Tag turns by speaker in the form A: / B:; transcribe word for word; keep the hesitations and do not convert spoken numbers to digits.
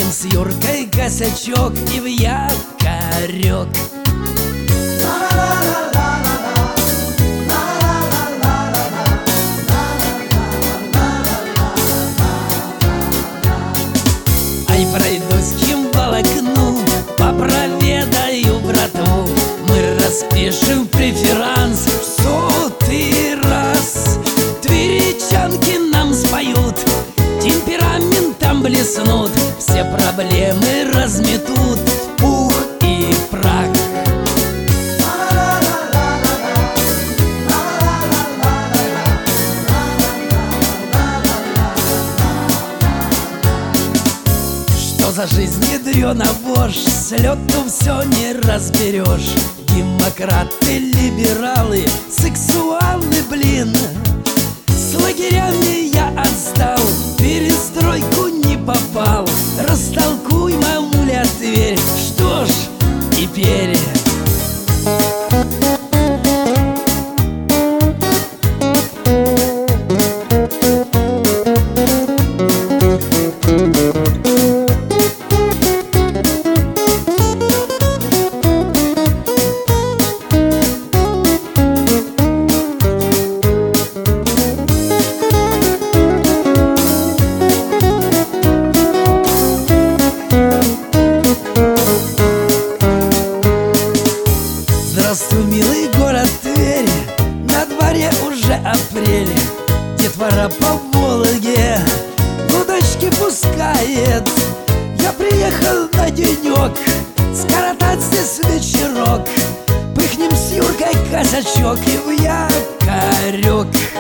A: Пыхнем с Юркой косячок и в якорек. Ай, пройдусь к Химволокну, попроведаю брату. Мы распишем преферанс в сотый раз. Тверичанки нам споют, темпераментом блеснут, все проблемы разметут в пух и прах. Что за жизнь ядрёна вошь, с лёту всё не разберёшь. Демократы, либералы, сексуалы, блин. С лагерями я отстал, в перестройку не попал. Растолкуй, мамуля, Тверь, что ж теперь? Здравствуй, милый город Тверь, на дворе уже апрель. Детвора по Волге удочки пускает. Я приехал на денек скоротать здесь вечерок. Пыхнем с Юркой косячок и в якорек.